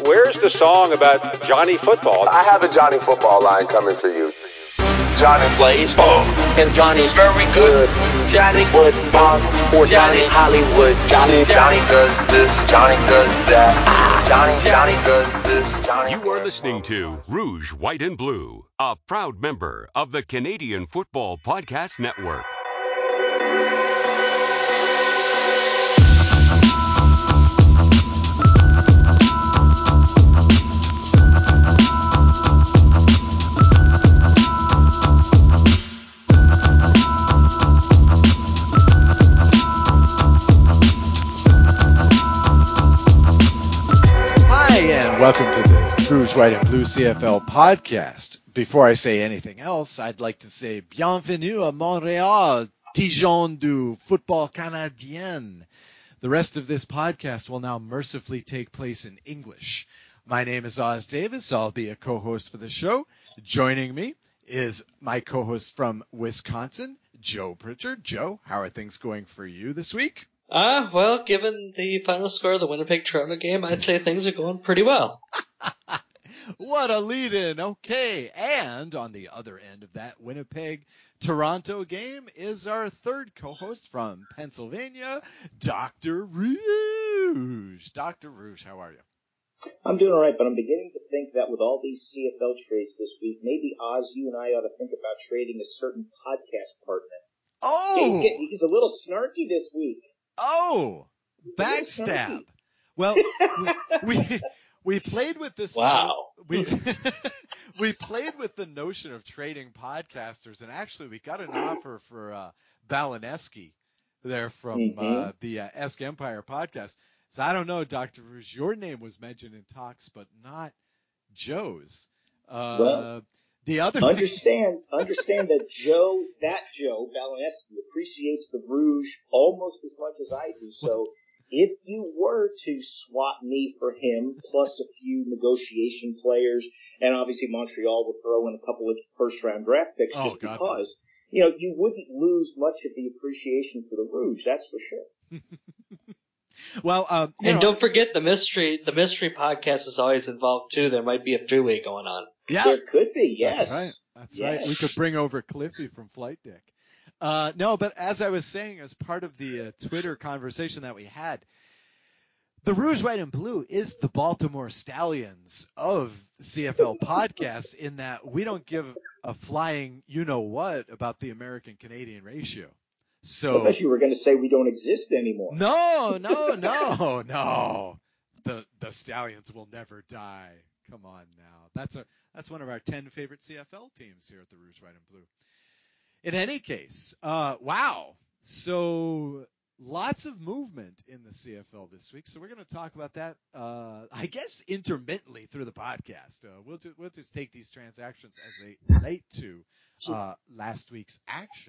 where's the song about Johnny Football? I have a Johnny Football line coming for you. Johnny plays ball, and Johnny's very good. Johnny Football, or Johnny Hollywood. Johnny does this, Johnny does that. Johnny does this, Johnny. You are listening to Rouge, White, and Blue, a proud member of the Canadian Football Podcast Network. Welcome to the Rouge, White, and Blue CFL podcast. Before I say anything else, I'd like to say bienvenue à Montréal, Dijon du football canadien. The rest of this podcast will now mercifully take place in English. My name is Oz Davis. I'll be a co-host for the show. Joining me is my co-host from Wisconsin, Joe Pritchard. Joe, how are things going for you this week? Well, given the final score of the Winnipeg-Toronto game, I'd say things are going pretty well. What a lead-in. Okay. And on the other end of that Winnipeg-Toronto game is our third co-host from Pennsylvania, Dr. Rouge. Dr. Rouge, how are you? I'm doing all right, but I'm beginning to think that with all these CFL trades this week, maybe, Oz, you and I ought to think about trading a certain podcast partner. Oh! He's a little snarky this week. Oh! Backstab. Well, we played with this. Wow. We played with the notion of trading podcasters, and actually we got an offer for Balaneski there from the Esk Empire podcast. So I don't know, Dr. Rouge, your name was mentioned in talks, but not Joe's. The other understand that Joe Balaneski appreciates the Rouge almost as much as I do. So if you were to swap me for him, plus a few negotiation players, and obviously Montreal would throw in a couple of first-round draft picks because, you wouldn't lose much of the appreciation for the Rouge, that's for sure. Well, don't forget the mystery podcast is always involved too. There might be a three-way going on. Yeah. There could be, yes. That's right. We could bring over Cliffy from Flight Deck. No, but as I was saying, as part of the Twitter conversation that we had, the Rouge, White, and Blue is the Baltimore Stallions of CFL podcasts in that we don't give a flying you-know-what about the American-Canadian ratio. So, I thought you were going to say we don't exist anymore. No. The Stallions will never die. Come on now. That's one of our 10 favorite CFL teams here at the Rouge, White, and Blue. In any case, wow. So lots of movement in the CFL this week. So we're going to talk about that, I guess, intermittently through the podcast. We'll just take these transactions as they relate to last week's action.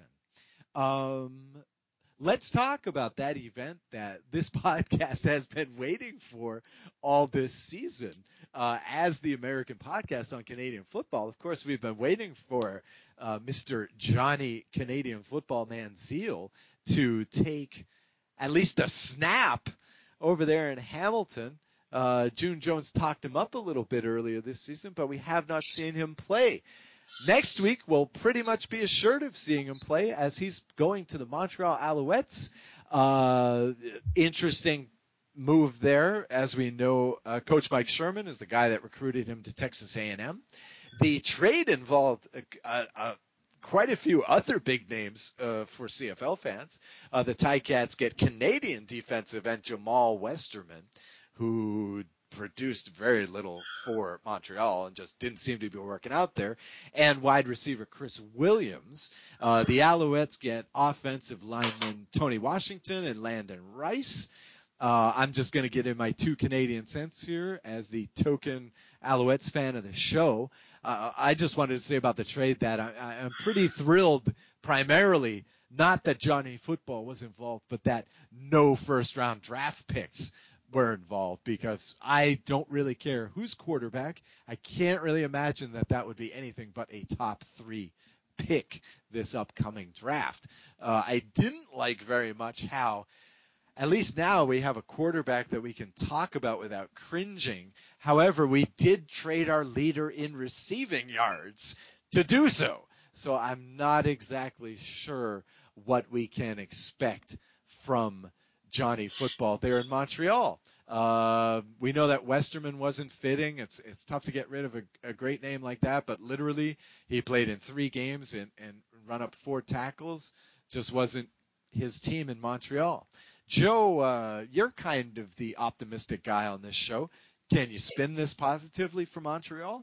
Let's talk about that event that this podcast has been waiting for all this season. As the American podcast on Canadian football, of course, we've been waiting for Mr. Johnny Canadian Football Manziel to take at least a snap over there in Hamilton. June Jones talked him up a little bit earlier this season, but we have not seen him play. Next week, we'll pretty much be assured of seeing him play as he's going to the Montreal Alouettes. Interesting move there. As we know, Coach Mike Sherman is the guy that recruited him to Texas A&M. The trade involved quite a few other big names for CFL fans. The Ticats get Canadian defensive end Jamal Westerman, who produced very little for Montreal and just didn't seem to be working out there, and wide receiver Chris Williams. The Alouettes get offensive linemen Tony Washington and Landon Rice. I'm just going to get in my 2 Canadian cents here as the token Alouettes fan of the show. I just wanted to say about the trade that I'm pretty thrilled, primarily not that Johnny Football was involved, but that no first-round draft picks were involved, because I don't really care who's quarterback. I can't really imagine that would be anything but a top 3 pick this upcoming draft. I didn't like very much how at least now we have a quarterback that we can talk about without cringing. However, we did trade our leader in receiving yards to do so. So I'm not exactly sure what we can expect from Johnny Football there in Montreal. We know that Westerman wasn't fitting. It's tough to get rid of a great name like that, but literally he played in 3 games and run up 4 tackles. Just wasn't his team in Montreal. Joe, you're kind of the optimistic guy on this show. Can you spin this positively for Montreal?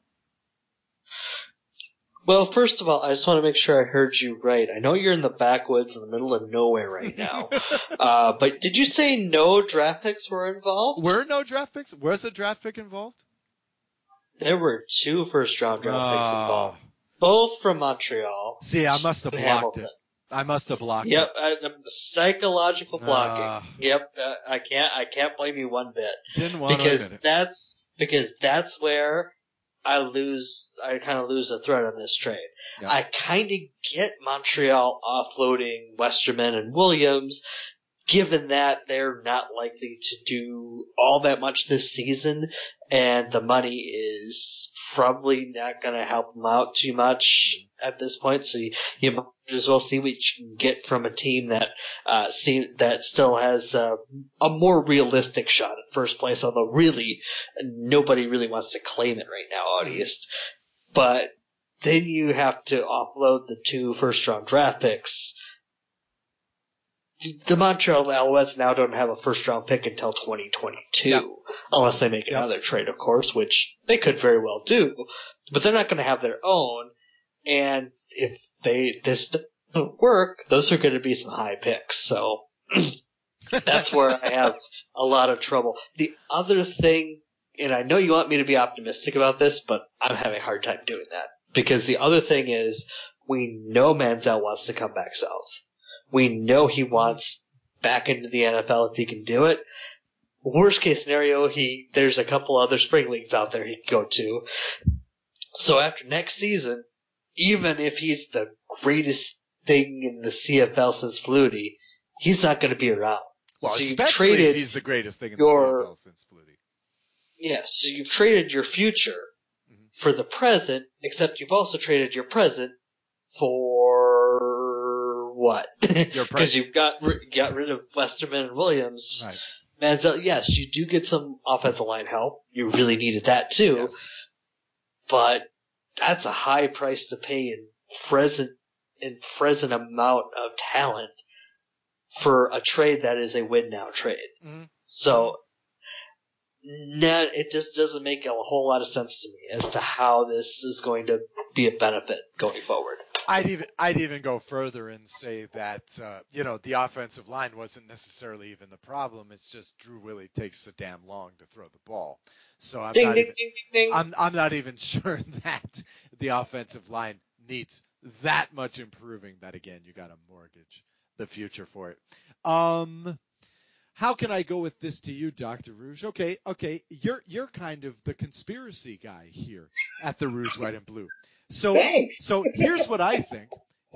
Well, first of all, I just want to make sure I heard you right. I know you're in the backwoods in the middle of nowhere right now. But did you say no draft picks were involved? Were no draft picks? Was a draft pick involved? There were 2 first-round draft picks involved. Both from Montreal. See, I must have blocked Hamilton. it. I must have blocked Yep, it. Psychological blocking. Yep, I can't blame you one bit. Didn't want to admit it. Because that's where I kind of lose the thread on this trade. Yep. I kind of get Montreal offloading Westerman and Williams, given that they're not likely to do all that much this season, and the money is probably not going to help them out too much at this point. So you might as well see what you can get from a team that still has a more realistic shot at first place, although really nobody really wants to claim it right now out east. But then you have to offload the 2 first-round draft picks. The Montreal Alouettes now don't have a first-round pick until 2022, unless they make another trade, of course, which they could very well do. But they're not going to have their own, and if this doesn't work, those are going to be some high picks. So that's where I have a lot of trouble. The other thing, and I know you want me to be optimistic about this, but I'm having a hard time doing that, because the other thing is we know Manziel wants to come back south. We know he wants back into the NFL if he can do it. Worst case scenario, there's a couple other spring leagues out there he can go to. So after next season, even if he's the greatest thing in the CFL since Flutie, he's not going to be around. Well, so especially if he's the greatest thing in the CFL since Flutie. Yeah, so you've traded your future for the present, except you've also traded your present for what? Because you got rid of Westerman and Williams. Right. Manziel, yes, you do get some offensive line help. You really needed that too. Yes. But that's a high price to pay in present amount of talent for a trade that is a win now trade. Mm-hmm. So it just doesn't make a whole lot of sense to me as to how this is going to be a benefit going forward. I'd even go further and say that the offensive line wasn't necessarily even the problem. It's just Drew Willie takes so damn long to throw the ball. So I'm not even sure that the offensive line needs that much improving. That again, you got to mortgage the future for it. How can I go with this to you, Dr. Rouge? Okay, you're kind of the conspiracy guy here at the Rouge, White and Blue. So here's what I think.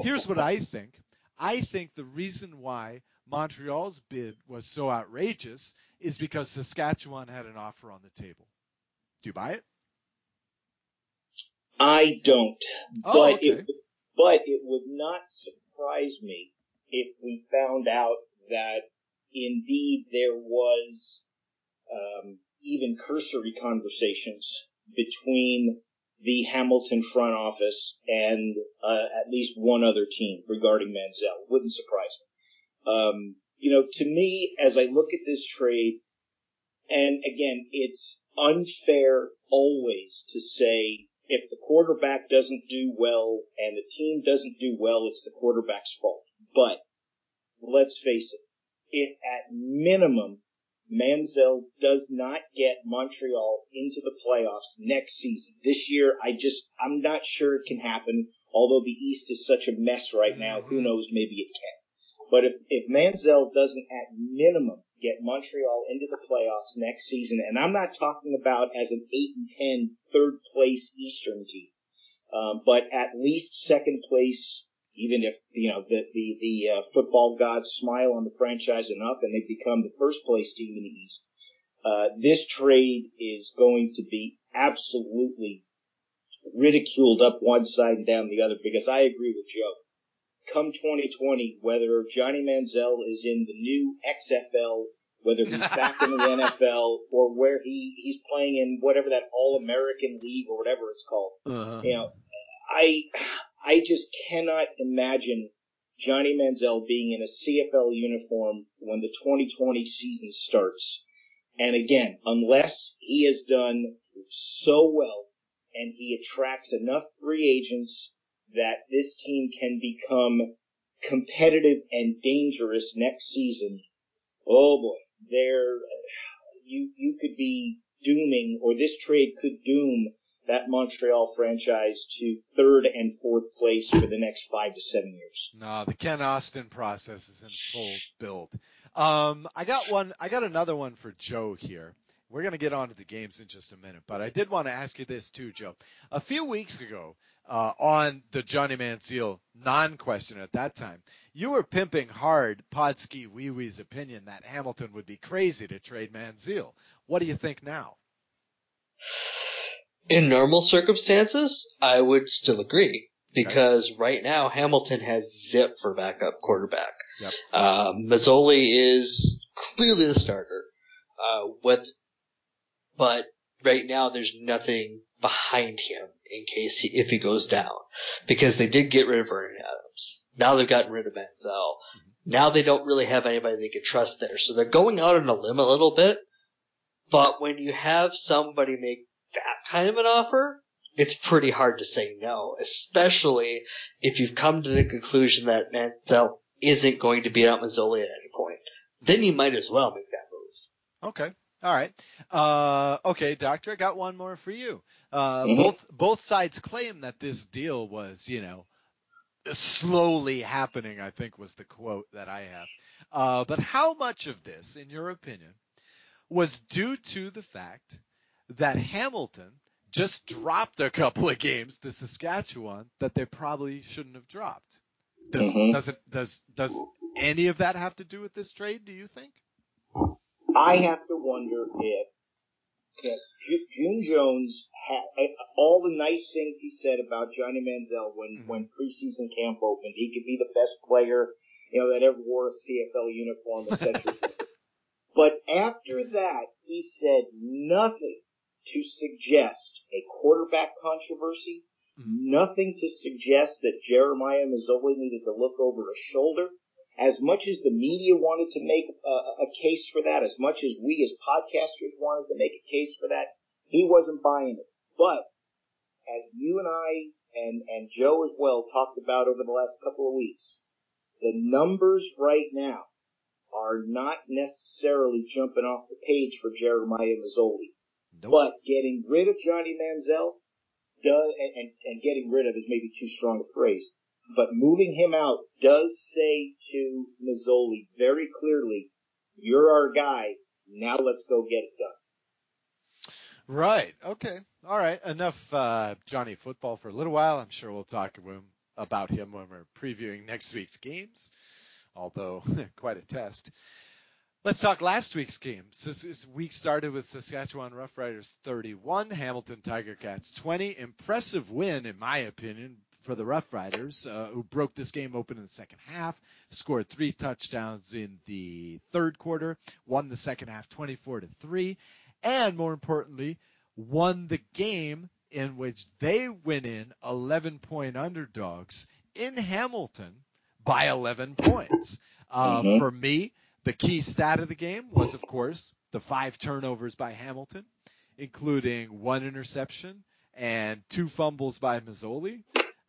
I think the reason why Montreal's bid was so outrageous is because Saskatchewan had an offer on the table. Do you buy it? I don't. Oh, okay. But it would not surprise me if we found out that indeed there was even cursory conversations between the Hamilton front office and at least one other team regarding Manziel. Wouldn't surprise me. To me, as I look at this trade, and again, it's unfair always to say if the quarterback doesn't do well and the team doesn't do well, it's the quarterback's fault. But let's face it, if at minimum Manziel does not get Montreal into the playoffs next season, this year, I'm not sure it can happen. Although the East is such a mess right now, who knows, maybe it can. But if Manziel doesn't at minimum get Montreal into the playoffs next season, and I'm not talking about as an 8-10 third place Eastern team, but at least second place, even if, the football gods smile on the franchise enough and they become the first place team in the East. This trade is going to be absolutely ridiculed up one side and down the other, because I agree with Joe. Come 2020, whether Johnny Manziel is in the new XFL, whether he's back in the NFL, or where he's playing in whatever that All-American League or whatever it's called. I just cannot imagine Johnny Manziel being in a CFL uniform when the 2020 season starts. And again, unless he has done so well and he attracts enough free agents that this team can become competitive and dangerous next season, oh boy, you could be dooming, or this trade could doom that Montreal franchise to third and fourth place for the next 5 to 7 years. No, the Ken Austin process is in full build. I got another one for Joe here. We're going to get on to the games in just a minute, but I did want to ask you this too, Joe. A few weeks ago, on the Johnny Manziel non-question at that time, you were pimping hard Podski Wee Wee's opinion that Hamilton would be crazy to trade Manziel. What do you think now? In normal circumstances, I would still agree, because right now Hamilton has Zip for backup quarterback. Yep. Mazzoli is clearly the starter. But right now there's nothing behind him in case if he goes down, because they did get rid of Vernon Adams. Now they've gotten rid of Manziel. Mm-hmm. Now they don't really have anybody they can trust there, so they're going out on a limb a little bit. But when you have somebody make that kind of an offer, it's pretty hard to say no, especially if you've come to the conclusion that Manziel isn't going to beat out Mazzoli at any point. Then you might as well make that move. Okay. All right. Okay, Doctor, I got one more for you. Both sides claim that this deal was, slowly happening, I think was the quote that I have. But how much of this, in your opinion, was due to the fact that Hamilton just dropped a couple of games to Saskatchewan that they probably shouldn't have dropped? Does any of that have to do with this trade, do you think? I have to wonder if June Jones had all the nice things he said about Johnny Manziel when preseason camp opened. He could be the best player, that ever wore a CFL uniform, etc. But after that, he said nothing to suggest a quarterback controversy, nothing to suggest that Jeremiah Mazzoli needed to look over his shoulder. As much as the media wanted to make a case for that, as much as we as podcasters wanted to make a case for that, he wasn't buying it. But as you and I and Joe as well talked about over the last couple of weeks, the numbers right now are not necessarily jumping off the page for Jeremiah Mazzoli. Nope. But getting rid of Johnny Manziel and getting rid of is maybe too strong a phrase, but moving him out does say to Mazzoli very clearly, you're our guy, now let's go get it done. Right. Okay. All right. Enough Johnny football for a little while. I'm sure we'll talk about him when we're previewing next week's games, although quite a test. Let's talk last week's game. So this week started with Saskatchewan Roughriders 31, Hamilton Tiger Cats 20. Impressive win, in my opinion, for the Roughriders, who broke this game open in the second half, scored 3 touchdowns in the third quarter, won the second half 24-3, and more importantly, won the game in which they went in 11-point underdogs in Hamilton by 11 points. For me, the key stat of the game was, of course, the 5 turnovers by Hamilton, including 1 interception and 2 fumbles by Mazzoli.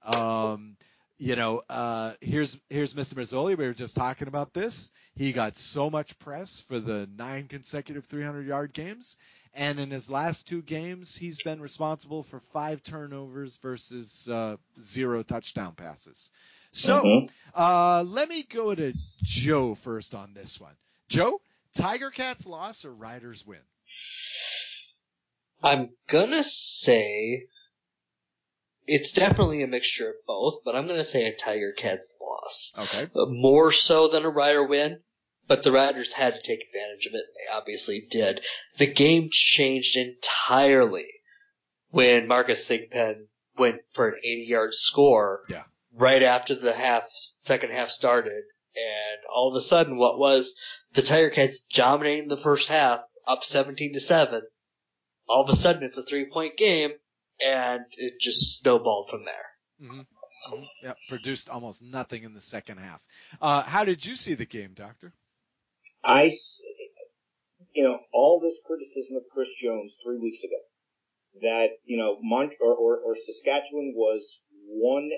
Here's Mr. Mazzoli. We were just talking about this. He got so much press for the 9 consecutive 300-yard games. And in his last 2 games, he's been responsible for 5 turnovers versus 0 touchdown passes. So let me go to Joe first on this one. Joe, Tiger Cats loss or Riders win? I'm going to say it's definitely a mixture of both, but I'm going to say a Tiger Cats loss. Okay. More so than a Rider win, but the Riders had to take advantage of it. They obviously did. The game changed entirely when Marcus Thigpen went for an 80-yard score right after the second half started. And all of a sudden, what was the Tiger Cats dominating the first half, up 17-7, all of a sudden it's a 3-point game, and it just snowballed from there. Mm-hmm. Mm-hmm. Yeah, produced almost nothing in the second half. How did you see the game, Doctor? All this criticism of Chris Jones 3 weeks ago, that, or Saskatchewan was 1-2,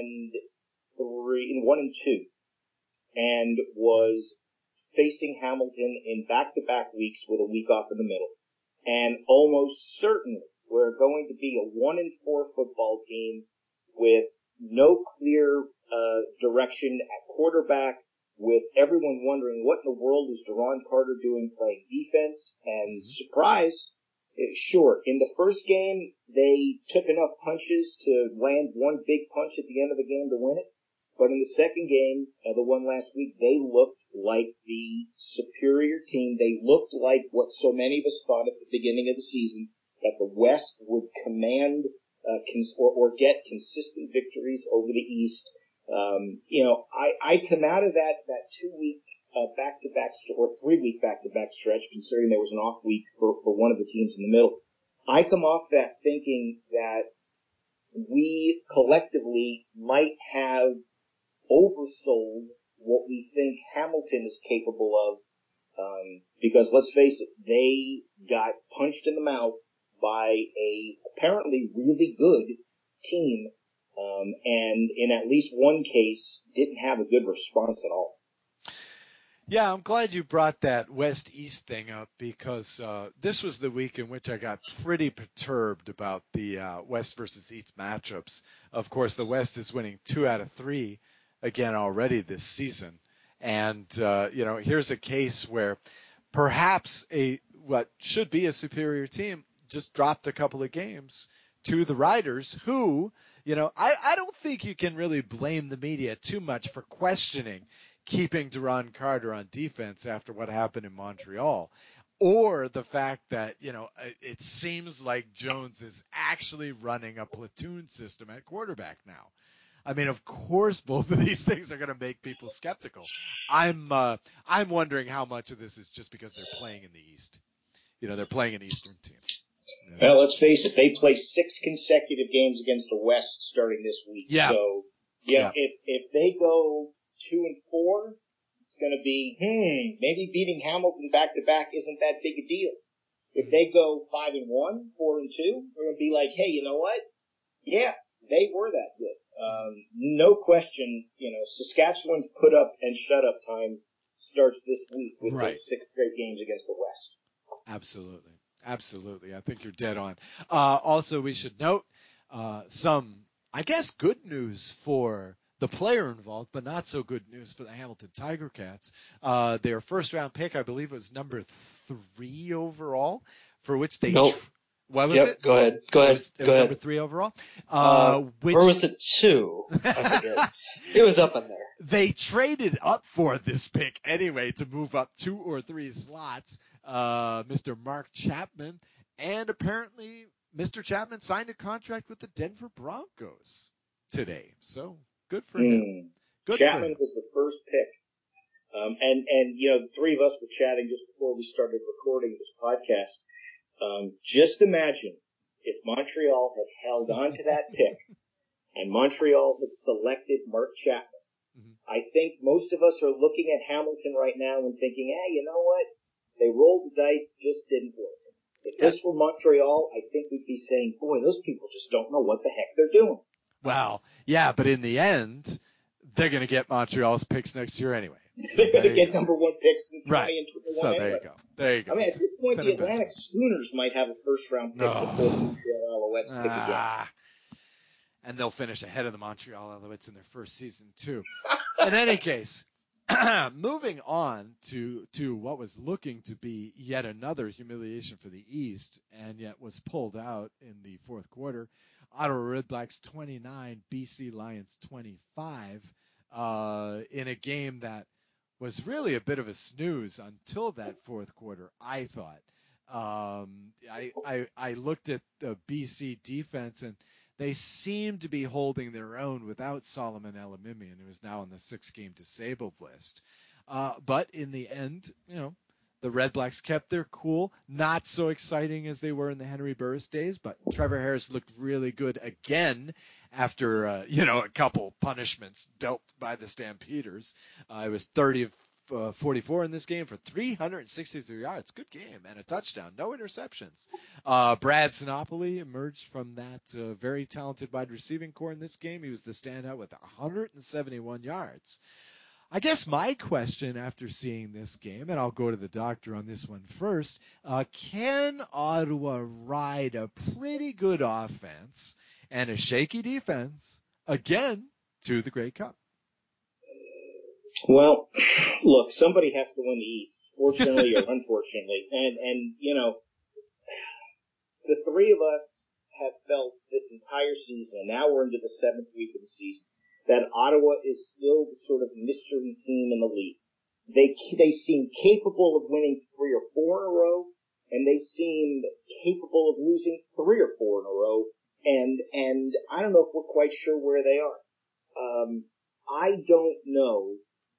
and was facing Hamilton in back-to-back weeks with a week off in the middle. And almost certainly we're going to be a 1-4 football team with no clear direction at quarterback, with everyone wondering what in the world is Duron Carter doing playing defense. And surprise, sure, in the first game they took enough punches to land one big punch at the end of the game to win it. But in the second game, the one last week, they looked like the superior team. They looked like what so many of us thought at the beginning of the season, that the West would command or get consistent victories over the East. I come out of that 2-week back-to-back or 3-week back-to-back stretch, considering there was an off week for one of the teams in the middle. I come off that thinking that we collectively might have oversold what we think Hamilton is capable of, because let's face it, they got punched in the mouth by a apparently really good team, and in at least one case didn't have a good response at all. Yeah, I'm glad you brought that West-East thing up, because this was the week in which I got pretty perturbed about the West versus East matchups. Of course, the West is winning 2 out of 3 again already this season. And, here's a case where perhaps what should be a superior team just dropped a couple of games to the Riders, who, I don't think you can really blame the media too much for questioning keeping Duron Carter on defense after what happened in Montreal, or the fact that, it seems like Jones is actually running a platoon system at quarterback now. I mean, of course, both of these things are going to make people skeptical. I'm wondering how much of this is just because they're playing in the East. They're playing an Eastern team. Well, let's face it, they play 6 consecutive games against the West starting this week. Yeah. So, if they go 2-4, it's going to be, maybe beating Hamilton back to back isn't that big a deal. If they go 5-1, 4-2, we're going to be like, hey, you know what? Yeah, they were that good. No question, Saskatchewan's put up and shut up time starts this week with those 6 straight games against the West. Absolutely. I think you're dead on. Also, we should note some, I guess, good news for the player involved, but not so good news for the Hamilton Tiger Cats. Their first-round pick, I believe, was number 3 overall, for which they... Nope. What was it? Go ahead. It was number 3 overall. Or was it 2? I forget. It was up in there. They traded up for this pick anyway to move up 2 or 3 slots. Mr. Mark Chapman, and apparently Mr. Chapman signed a contract with the Denver Broncos today. So good for him. Chapman was the first pick. And the three of us were chatting just before we started recording this podcast. Just imagine if Montreal had held on to that pick and Montreal had selected Mark Chapman. Mm-hmm. I think most of us are looking at Hamilton right now and thinking, hey, you know what? They rolled the dice, just didn't work. If this were Montreal, I think we'd be saying, boy, those people just don't know what the heck they're doing. Well, yeah, but in the end, they're going to get Montreal's picks next year anyway. So they're going to get number 1 picks in 20 and 21 So anyway. There you go. I mean, at this point, the Atlantic Schooners might have a first-round pick before the Montreal Alouettes pick again. And they'll finish ahead of the Montreal Alouettes in their first season, too. In any case, moving on to what was looking to be yet another humiliation for the East, and yet was pulled out in the fourth quarter. Ottawa Redblacks 29, BC Lions 25, in a game that was really a bit of a snooze until that fourth quarter, I thought. I looked at the BC defense, and they seemed to be holding their own without Solomon Elimimian, who is now on the 6-game disabled list. But in the end, the Red Blacks kept their cool. Not so exciting as they were in the Henry Burris days, but Trevor Harris looked really good again after, a couple punishments dealt by the Stampeders. It was 30 of 44 in this game for 363 yards. Good game and a touchdown. No interceptions. Brad Sinopoli emerged from that very talented wide receiving core in this game. He was the standout with 171 yards. I guess my question after seeing this game, and I'll go to the doctor on this one first, can Ottawa ride a pretty good offense and a shaky defense again to the Grey Cup? Well, look, somebody has to win the East, fortunately or unfortunately. And the three of us have felt this entire season, and now we're into the 7th week of the season, that Ottawa is still the sort of mystery team in the league. They seem capable of winning 3 or 4 in a row, and they seem capable of losing 3 or 4 in a row, and I don't know if we're quite sure where they are. I don't know.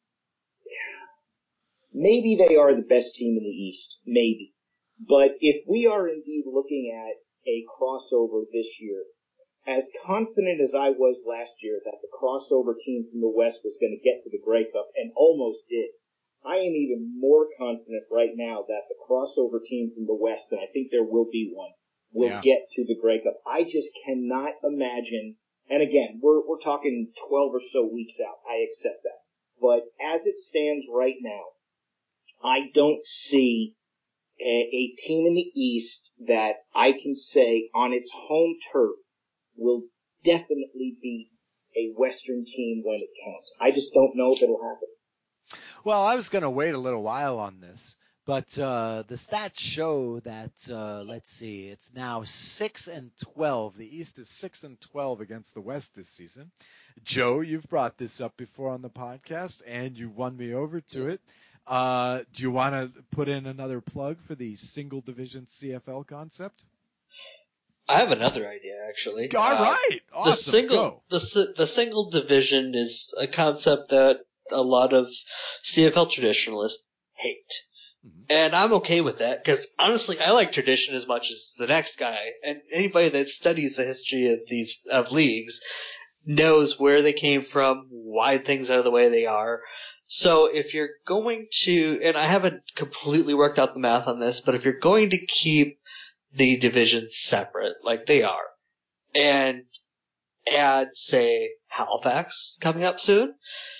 Maybe they are the best team in the East, maybe. But if we are indeed looking at a crossover this year, as confident as I was last year that the crossover team from the West was going to get to the Grey Cup and almost did, I am even more confident right now that the crossover team from the West, and I think there will be one, will get to the Grey Cup. I just cannot imagine, and again, we're talking 12 or so weeks out. I accept that. But as it stands right now, I don't see a team in the East that I can say on its home turf will definitely beat a Western team when it counts. I just don't know if it'll happen. Well, I was going to wait a little while on this, but the stats show that, let's see, it's now 6-12. The East is 6-12 against the West this season. Joe, you've brought this up before on the podcast, and you won me over to it. Do you want to put in another plug for the single division CFL concept? I have another idea, actually. All right. Awesome. The single division is a concept that a lot of CFL traditionalists hate. Mm-hmm. And I'm okay with that, because honestly, I like tradition as much as the next guy. And anybody that studies the history of these leagues knows where they came from, why things are the way they are. So if you're going to, and I haven't completely worked out the math on this, but if you're going to keep the divisions separate, like they are, and add, say, Halifax coming up soon,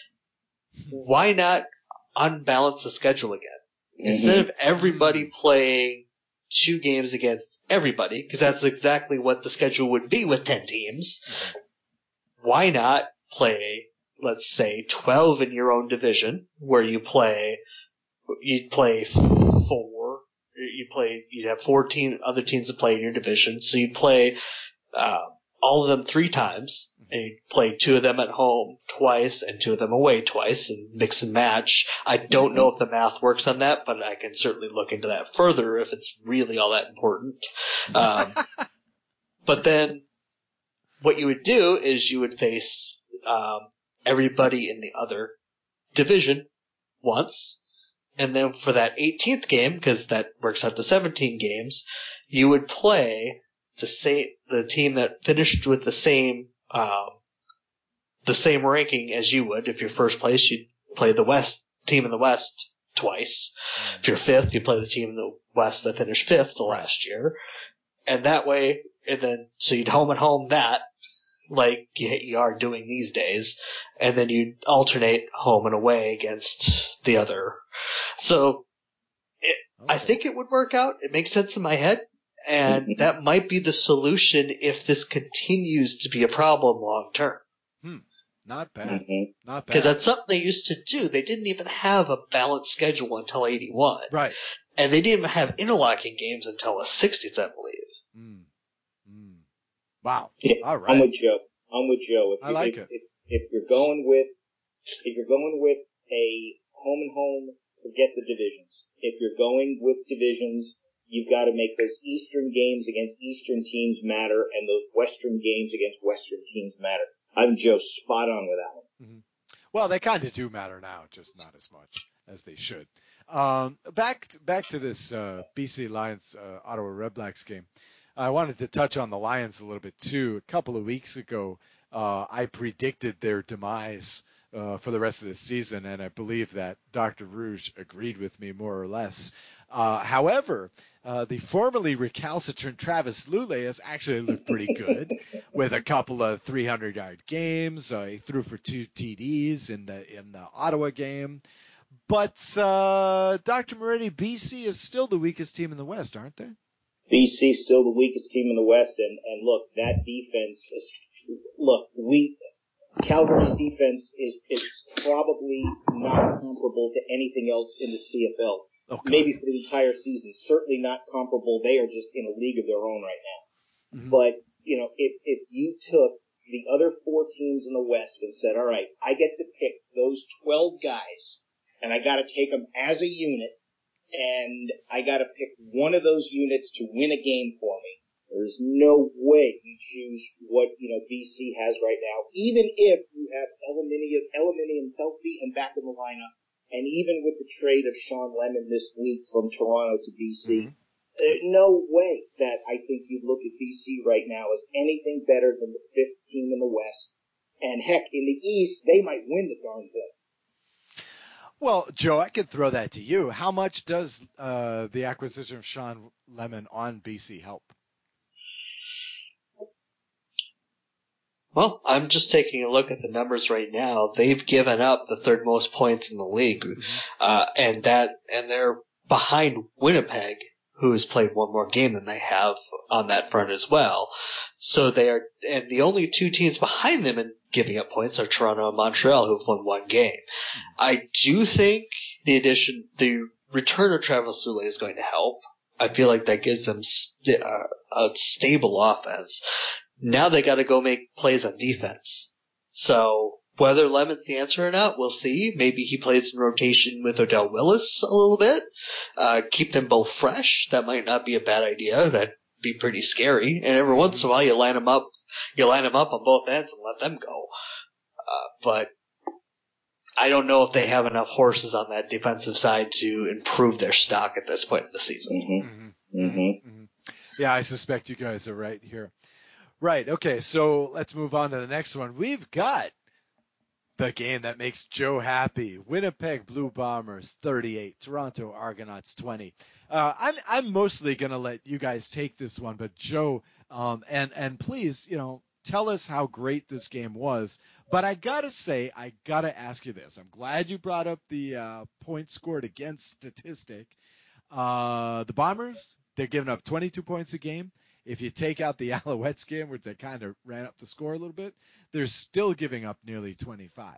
why not unbalance the schedule again? Mm-hmm. Instead of everybody playing 2 games against everybody, because that's exactly what the schedule would be with 10 teams, why not play, let's say, 12 in your own division, where you'd play 4, you'd have 14 other teams to play in your division, so you'd play all of them 3 times, and you'd play 2 of them at home twice and 2 of them away twice, and mix and match. I don't know if the math works on that, but I can certainly look into that further if it's really all that important. But then what you would do is you would face everybody in the other division once, and then for that 18th game, because that works out to 17 games, you would play the team that finished with the same ranking as you would. If you're first place, you'd play the team in the West twice. If you're 5th, you play the team in the West that finished 5th the last year. And that way, so you'd home and home that, like you are doing these days, and then you'd alternate home and away against the other. So I think it would work out. It makes sense in my head. And that might be the solution if this continues to be a problem long term. Not bad. Not bad. Because that's something they used to do. They didn't even have a balanced schedule until 81. Right. And they didn't even have interlocking games until the 60s, I believe. Wow. Yeah, All right. I'm with Joe. I like it. If you're going with a home and home, forget the divisions. If you're going with divisions, you've got to make those Eastern games against Eastern teams matter, and those Western games against Western teams matter. I'm Joe, spot on with that one. Mm-hmm. Well, they kind of do matter now, just not as much as they should. Back to this BC Lions Ottawa Redblacks game. I wanted to touch on the Lions a little bit too. A couple of weeks ago, I predicted their demise for the rest of the season, and I believe that Dr. Rouge agreed with me more or less. However, the formerly recalcitrant Travis Lulay has actually looked pretty good with a couple of 300-yard games. He threw for 2 TDs in the Ottawa game. But Dr. Moretti, BC is still the weakest team in the West, aren't they? BC still the weakest team in the West, and look, that defense is Calgary's defense is probably not comparable to anything else in the CFL. Okay. Maybe for the entire season, certainly not comparable. They are just in a league of their own right now. Mm-hmm. But if you took the other 4 teams in the West and said, all right, I get to pick those 12 guys, and I got to take them as a unit, and I got to pick one of those units to win a game for me. There's no way you choose what BC has right now, even if you have Aluminium healthy and back in the lineup, and even with the trade of Sean Lemon this week from Toronto to BC. Mm-hmm. There's no way that I think you'd look at BC right now as anything better than the 5th team in the West. And heck, in the East, they might win the darn thing. Well, Joe, I could throw that to you. How much does the acquisition of Sean Lemon on BC help? Well, I'm just taking a look at the numbers right now. They've given up the 3rd most points in the league, and they're behind Winnipeg, who has played one more game than they have on that front as well. So they are, and the only 2 teams behind them in giving up points are Toronto and Montreal, who've won 1 game. I do think the return of Travis Lulay is going to help. I feel like that gives them a stable offense. Now they got to go make plays on defense. So whether Lemon's the answer or not, we'll see. Maybe he plays in rotation with Odell Willis a little bit. Keep them both fresh. That might not be a bad idea. That'd be pretty scary. And every once in a while, you line them up on both ends and let them go. But I don't know if they have enough horses on that defensive side to improve their stock at this point in the season. Mm-hmm. Mm-hmm. Mm-hmm. Yeah, I suspect you guys are right here. Right. Okay. So let's move on to the next one. We've got the game that makes Joe happy. Winnipeg Blue Bombers 38, Toronto Argonauts 20. I'm mostly gonna let you guys take this one, but Joe, and please, tell us how great this game was. But I gotta ask you this. I'm glad you brought up the points scored against statistic. The Bombers, they're giving up 22 points a game. If you take out the Alouettes game, where they kind of ran up the score a little bit, they're still giving up nearly 25.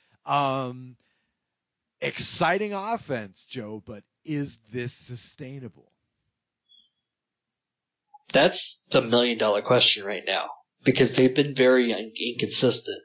Exciting offense, Joe, but is this sustainable? That's the $1 million question right now, because they've been very inconsistent.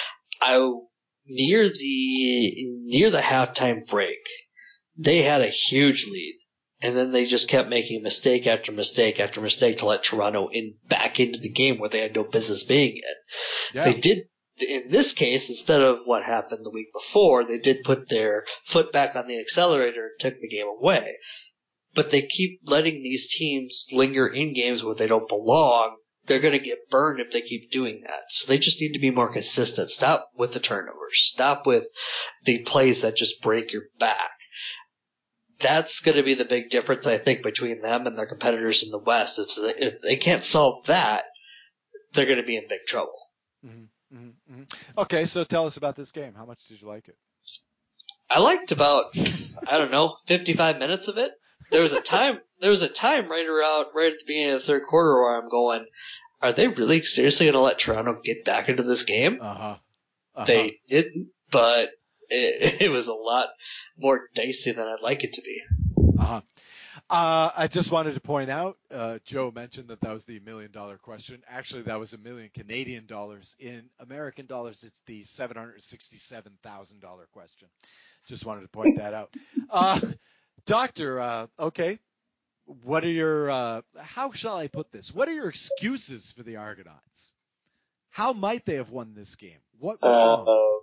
Near the halftime break, they had a huge lead. And then they just kept making mistake after mistake after mistake to let Toronto back into the game where they had no business being in. Yeah. They did, in this case, instead of what happened the week before, they did put their foot back on the accelerator and took the game away. But they keep letting these teams linger in games where they don't belong. They're going to get burned if they keep doing that. So they just need to be more consistent. Stop with the turnovers. Stop with the plays that just break your back. That's going to be the big difference, I think, between them and their competitors in the West. If they can't solve that, they're going to be in big trouble. Mm-hmm, mm-hmm, mm-hmm. Okay, so tell us about this game. How much did you like it? I liked about, 55 minutes of it. There was a time right at the beginning of the 3rd quarter where I'm going, are they really seriously going to let Toronto get back into this game? They didn't, but it was a lot more dicey than I'd like it to be. I just wanted to point out, Joe mentioned that was the $1 million question. Actually, that was $1 million Canadian dollars. In American dollars, it's the $767,000 question. Just wanted to point that out. Doctor, okay. What are your, how shall I put this? What are your excuses for the Argonauts? How might they have won this game? What went wrong?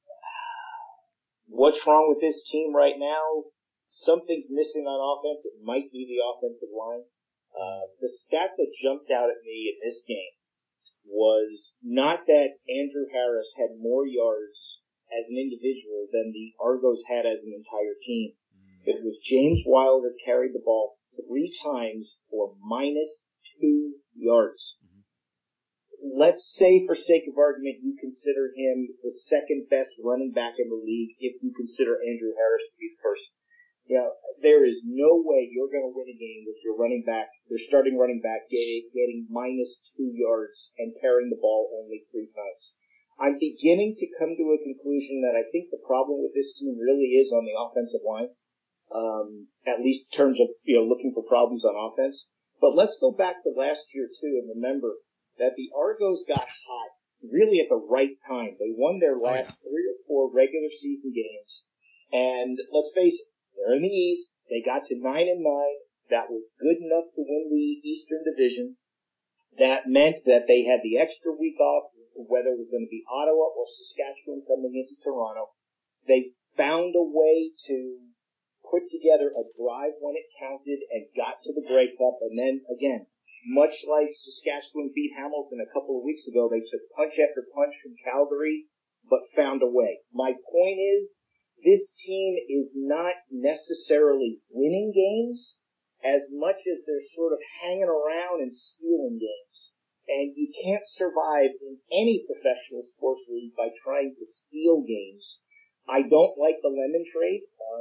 What's wrong with this team right now? Something's missing on offense. It might be the offensive line. The stat that jumped out at me in this game was not that Andrew Harris had more yards as an individual than the Argos had as an entire team. It was James Wilder carried the ball 3 times for -2 yards. Let's say, for sake of argument, you consider him the second best running back in the league if you consider Andrew Harris to be the first. You know, there is no way you're going to win a game with your running back, your starting running back, getting -2 yards and carrying the ball only 3 times. I'm beginning to come to a conclusion that I think the problem with this team really is on the offensive line, at least in terms of, looking for problems on offense. But let's go back to last year, too, and remember that the Argos got hot really at the right time. They won their last 3 or 4 regular season games. And let's face it, they're in the East. They got to 9-9. That was good enough to win the Eastern Division. That meant that they had the extra week off, whether it was going to be Ottawa or Saskatchewan coming into Toronto. They found a way to put together a drive when it counted and got to the Grey Cup. And then, again, much like Saskatchewan beat Hamilton a couple of weeks ago, they took punch after punch from Calgary, but found a way. My point is, this team is not necessarily winning games as much as they're sort of hanging around and stealing games. And you can't survive in any professional sports league by trying to steal games. I don't like the Lemon trade.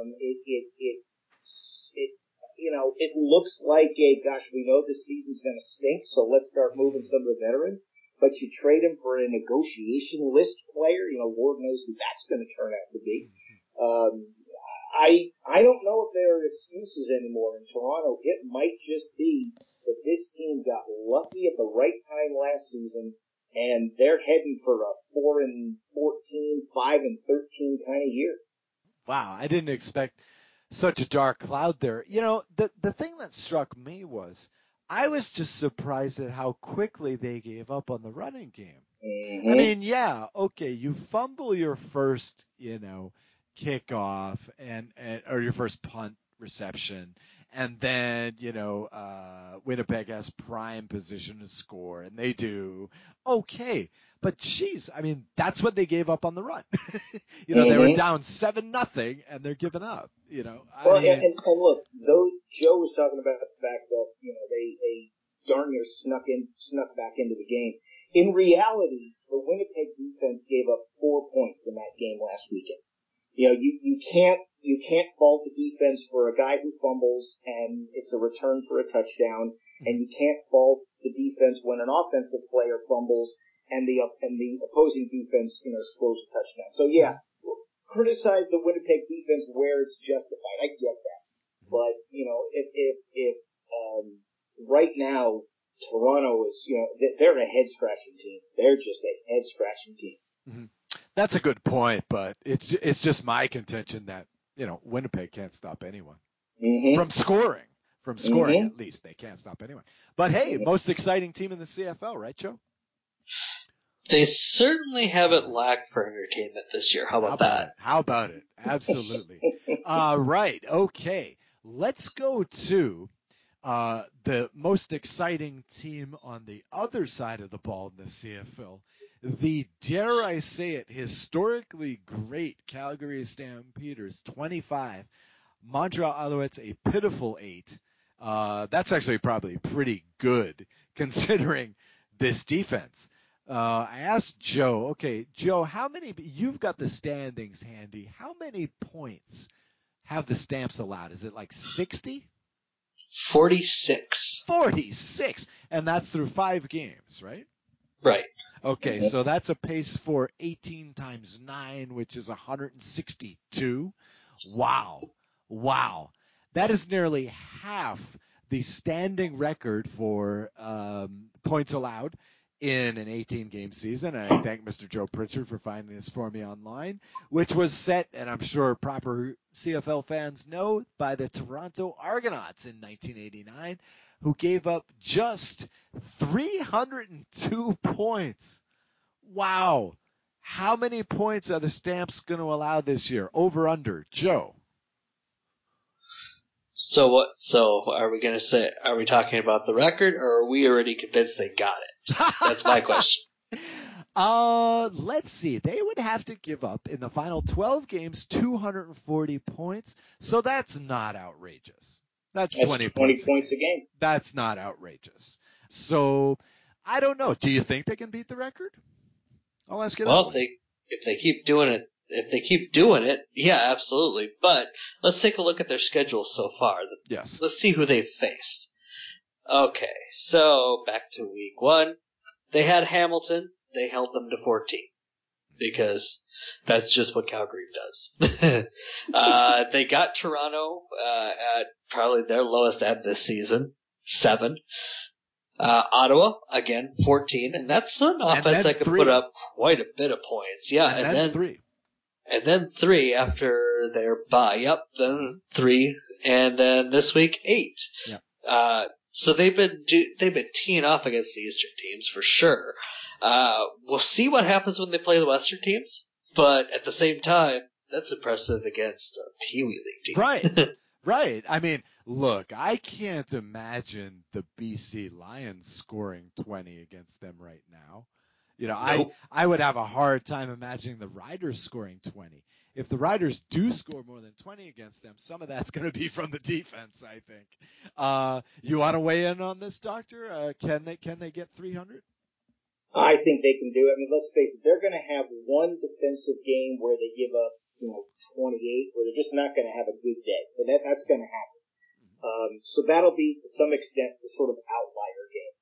It looks like we know this season's going to stink, so let's start moving some of the veterans. But you trade him for a negotiation list player, Lord knows who that's going to turn out to be. I don't know if there are excuses anymore in Toronto. It might just be that this team got lucky at the right time last season, and they're heading for a 4-14, 5-13 kind of year. Wow, I didn't expect such a dark cloud there. The thing that struck me was I was just surprised at how quickly they gave up on the running game. Mm-hmm. I mean, yeah, okay, you fumble your first, kickoff or your first punt reception, and then Winnipeg has prime position to score, and they do okay. But geez, I mean, that's what they gave up on the run. They were down 7-0, and they're giving up. And look, though Joe was talking about the fact that they darn near snuck back into the game. In reality, the Winnipeg defense gave up 4 points in that game last weekend. You can't fault the defense for a guy who fumbles and it's a return for a touchdown, and you can't fault the defense when an offensive player fumbles and the opposing defense, scores a touchdown. So yeah, criticize the Winnipeg defense where it's justified. I get that. But, if right now Toronto is, they're a head scratching team. They're just a head scratching team. Mm-hmm. That's a good point, but it's just my contention that, Winnipeg can't stop anyone from scoring. At least they can't stop anyone. But hey, most exciting team in the CFL, right, Joe? They certainly haven't lacked for entertainment this year. How about that? How about it? Absolutely. Right. Okay. Let's go to the most exciting team on the other side of the ball in the CFL. The, dare I say it, historically great Calgary Stampeders, 25. Montreal Alouettes, a pitiful 8. That's actually probably pretty good considering this defense. I asked Joe, okay, Joe, you've got the standings handy. How many points have the Stamps allowed? Is it like 60? 46. 46. And that's through 5 games, right? Right. Okay, so that's a pace for 18 times 9, which is 162. Wow. That is nearly half the standing record for points allowed in an 18-game season. And I thank Mr. Joe Pritchard for finding this for me online, which was set, and I'm sure proper CFL fans know, by the Toronto Argonauts in 1989, who gave up just 302 points. Wow. How many points are the Stamps going to allow this year? Over, under. Joe. So what? So are we going to say? Are we talking about the record, or are we already convinced they got it? That's my question. Let's see. They would have to give up in the final 12 games 240 points. So that's not outrageous. That's 20 points a game. That's not outrageous. So I don't know. Do you think they can beat the record? I'll ask you that. Well, if they keep doing it, yeah, absolutely. But let's take a look at their schedule so far. Yes. Let's see who they've faced. Okay, so back to week 1. They had Hamilton. They held them to 14 because that's just what Calgary does. They got Toronto at probably their lowest ebb this season, 7. Ottawa, again, 14, and that's an offense that can put up quite a bit of points. Yeah, and then 3. And then 3 after their bye. Yep, then 3, and then this week 8. Yeah. So they've been teeing off against the Eastern teams for sure. We'll see what happens when they play the Western teams, but at the same time, that's impressive against a Pee Wee League team. Right. Right. I mean, look, I can't imagine the BC Lions scoring 20 against them right now. You know, Nope. I would have a hard time imagining the Riders scoring 20. If the Riders do score more than 20 against them, some of that's going to be from the defense, I think. You want to weigh in on this, Doctor? Can they get 300? I think they can do it. I mean, let's face it, they're going to have one defensive game where they give up, 28, where they're just not going to have a good day. And that's going to happen. So that'll be, to some extent, the sort of outlier game.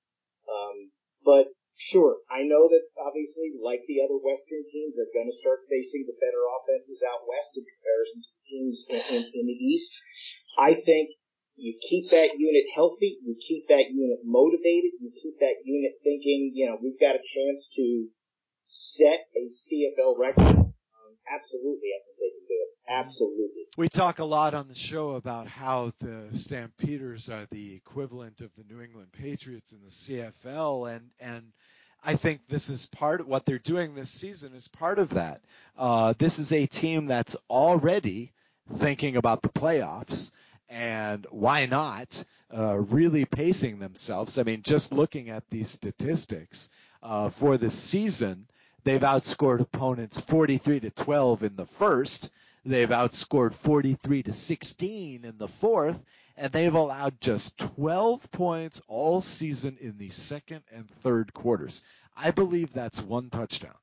But sure, I know that obviously, like the other Western teams, they're going to start facing the better offenses out West in comparison to the teams in the East. I think you keep that unit healthy, you keep that unit motivated, you keep that unit thinking, we've got a chance to set a CFL record. Absolutely, I think they can do it. Absolutely. We talk a lot on the show about how the Stampeders are the equivalent of the New England Patriots in the CFL, and I think this is part of what they're doing this season is part of that. This is a team that's already thinking about the playoffs, and why not really pacing themselves. I mean, just looking at these statistics for the season, they've outscored opponents 43-12 in the first. They've outscored 43-16 in the fourth, and they've allowed just 12 points all season in the second and third quarters. I believe that's one touchdown.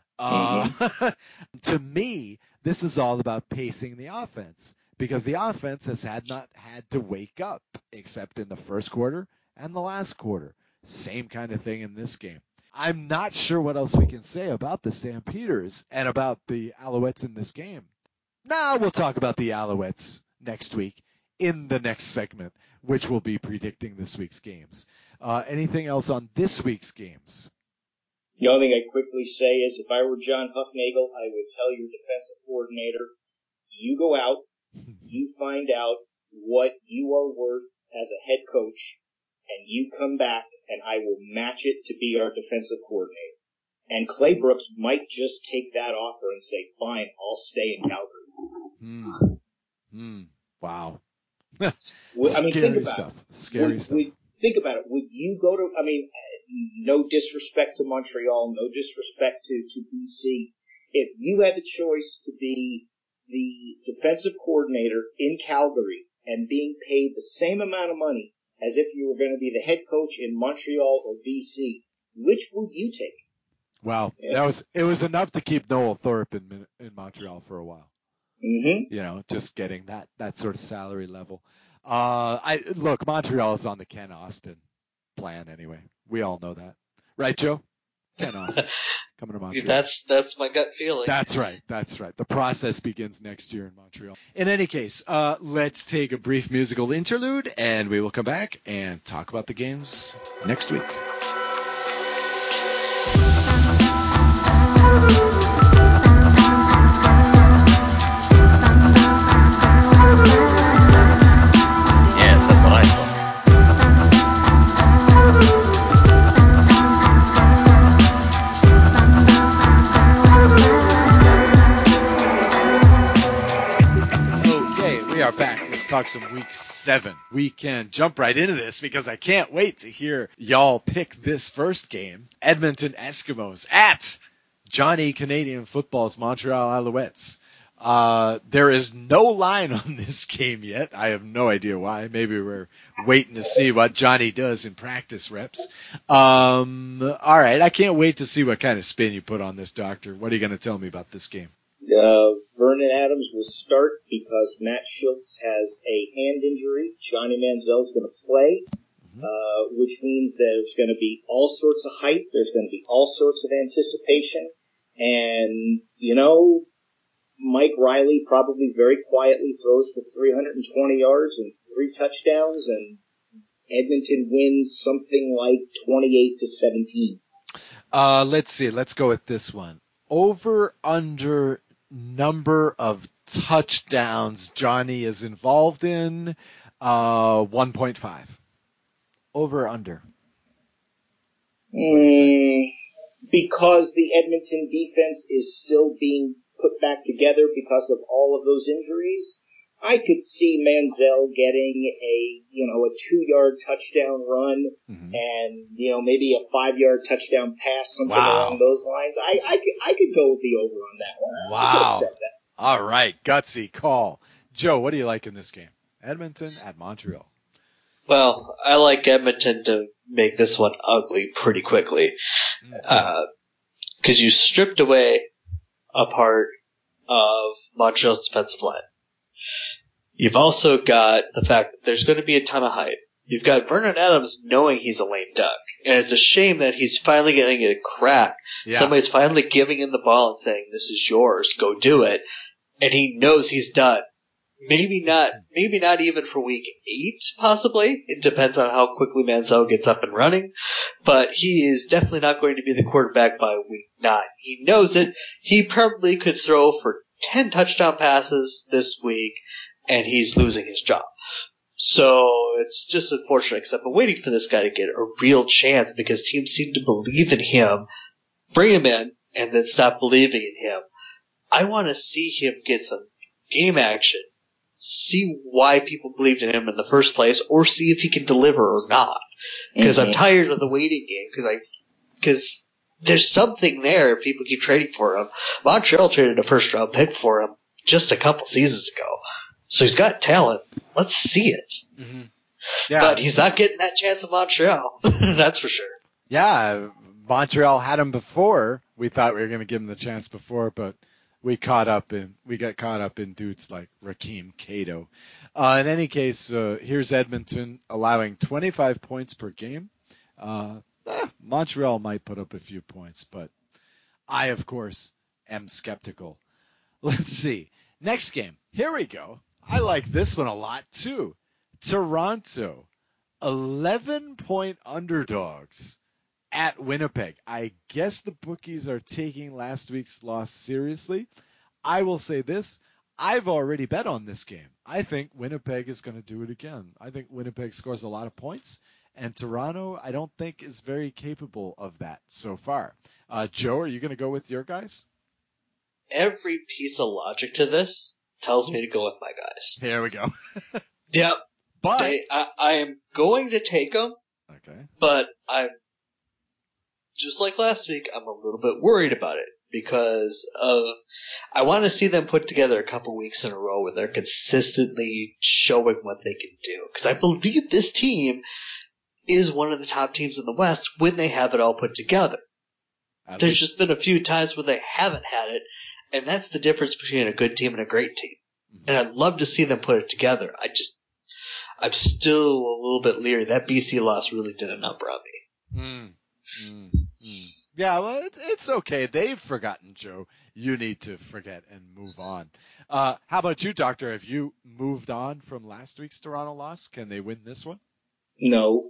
To me, this is all about pacing the offense, because the offense has not had to wake up except in the first quarter and the last quarter. Same kind of thing in this game. I'm not sure what else we can say about the Stampeders and about the Alouettes in this game. Now we'll talk about the Alouettes next week in the next segment, which will be predicting this week's games. Anything else on this week's games? The only thing I'd quickly say is if I were John Huffnagel, I would tell your defensive coordinator, you go out, you find out what you are worth as a head coach, and you come back, and I will match it to be our defensive coordinator. And Clay Brooks might just take that offer and say, fine, I'll stay in Calgary. Wow. Think about stuff. It. Scary stuff. Think about it. Would you go to, no disrespect to Montreal, no disrespect to BC. If you had the choice to be the defensive coordinator in Calgary and being paid the same amount of money as if you were going to be the head coach in Montreal or BC, which would you take? Wow. Yeah. It was enough to keep Noel Thorpe in Montreal for a while. Mm-hmm. Just getting that sort of salary level. Look, Montreal is on the Ken Austin plan anyway. We all know that. Right, Joe? Ken Austin. coming to Montreal. That's my gut feeling. That's right. The process begins next year in Montreal. In any case, let's take a brief musical interlude, and we will come back and talk about the games next week. Yes, that's what I thought. Okay, we are back. Let's talk some Week 7. We can jump right into this because I can't wait to hear y'all pick this first game. Edmonton Eskimos at Johnny Canadian Football's Montreal Alouettes. There is no line on this game yet. I have no idea why. Maybe we're waiting to see what Johnny does in practice reps. All right, I can't wait to see what kind of spin you put on this, Doctor. What are you going to tell me about this game? Vernon Adams will start because Matt Schultz has a hand injury. Johnny Manziel's going to play, which means there's going to be all sorts of hype. There's going to be all sorts of anticipation. And, Mike Riley probably very quietly throws for 320 yards and 3 touchdowns, and Edmonton wins something like 28-17. Let's see. Let's go with this one. Over under number of touchdowns Johnny is involved in, 1.5. Over under. Because the Edmonton defense is still being put back together because of all of those injuries, I could see Manziel getting a 2-yard touchdown run and, maybe a 5-yard touchdown pass, something along those lines. I could go with the over on that one. Wow. I could accept that. All right. Gutsy call. Joe, what do you like in this game? Edmonton at Montreal. Well, I like Edmonton to make this one ugly pretty quickly. Because you stripped away a part of Montreal's defensive line. You've also got the fact that there's going to be a ton of hype. You've got Vernon Adams knowing he's a lame duck. And it's a shame that he's finally getting a crack. Yeah. Somebody's finally giving him the ball and saying, this is yours, go do it. And he knows he's done. Maybe not even for week 8, possibly. It depends on how quickly Manziel gets up and running. But he is definitely not going to be the quarterback by week 9. He knows it. He probably could throw for 10 touchdown passes this week, and he's losing his job. So it's just unfortunate, because I've been waiting for this guy to get a real chance because teams seem to believe in him, bring him in, and then stop believing in him. I want to see him get some game action. See why people believed in him in the first place, or see if he can deliver or not. Because I'm tired of the waiting game. Because there's something there. People keep trading for him. Montreal traded a first-round pick for him just a couple seasons ago, so he's got talent. Let's see it. Mm-hmm. Yeah, but he's not getting that chance in Montreal. That's for sure. Yeah, Montreal had him before. We thought we were going to give him the chance before, but we got caught up in dudes like Rakeem Cato. In any case, here's Edmonton allowing 25 points per game. Montreal might put up a few points, but I, of course, am skeptical. Let's see. Next game. Here we go. I like this one a lot, too. Toronto, 11-point underdogs at Winnipeg. I guess the bookies are taking last week's loss seriously. I will say this. I've already bet on this game. I think Winnipeg is going to do it again. I think Winnipeg scores a lot of points, and Toronto, I don't think, is very capable of that so far. Joe, are you going to go with your guys? Every piece of logic to this tells me to go with my guys. Here we go. Yep. But I am going to take them. Okay. But I'm just like last week. I'm a little bit worried about it because I want to see them put together a couple weeks in a row where they're consistently showing what they can do. Because I believe this team is one of the top teams in the West when they have it all put together. There's just been a few times where they haven't had it, and that's the difference between a good team and a great team. Mm-hmm. And I'd love to see them put it together. I'm still a little bit leery. That BC loss really did a number on me. Yeah, well, it's okay. They've forgotten, Joe. You need to forget and move on. How about you, Doctor? Have you moved on from last week's Toronto loss? Can they win this one? No.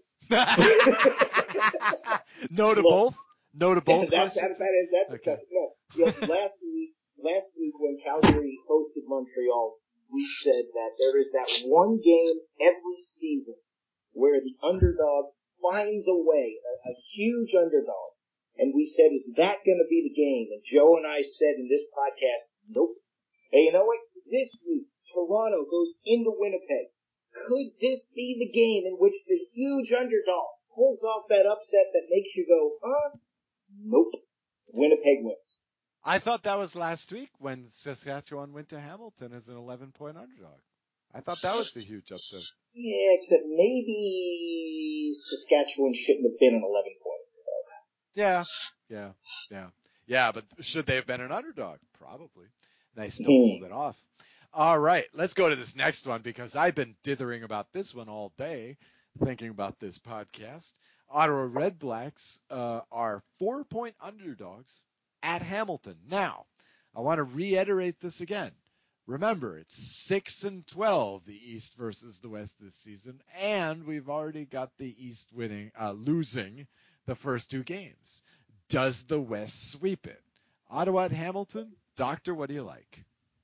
No to Look, both? No to both That questions? discussion. No. You know, last week when Calgary hosted Montreal, we said that there is that one game every season where the underdog finds a way, a huge underdog. And we said, is that going to be the game? And Joe and I said in this podcast, nope. Hey, you know what? This week, Toronto goes into Winnipeg. Could this be the game in which the huge underdog pulls off that upset that makes you go, huh? Nope. Winnipeg wins. I thought that was last week when Saskatchewan went to Hamilton as an 11-point underdog. I thought that was the huge upset. Yeah, except maybe Saskatchewan shouldn't have been an 11-point underdog. Yeah, but should they have been an underdog? Probably. And they still pulled it off. All right, let's go to this next one because I've been dithering about this one all day, thinking about this podcast. Ottawa Red Blacks are 4-point underdogs at Hamilton. Now, I want to reiterate this again. Remember, it's 6-12, the East versus the West this season, and we've already got the East losing the first two games. Does the West sweep it? Ottawa at Hamilton? Doctor, what do you like?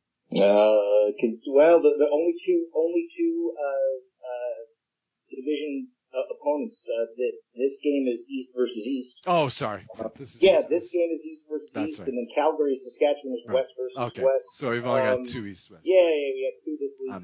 Well, the only two division opponents. This game is East versus East. Oh, sorry. This game is East versus East, right. and then Calgary, Saskatchewan is West versus West. So we've only got two East-West. Yeah, we have two this week.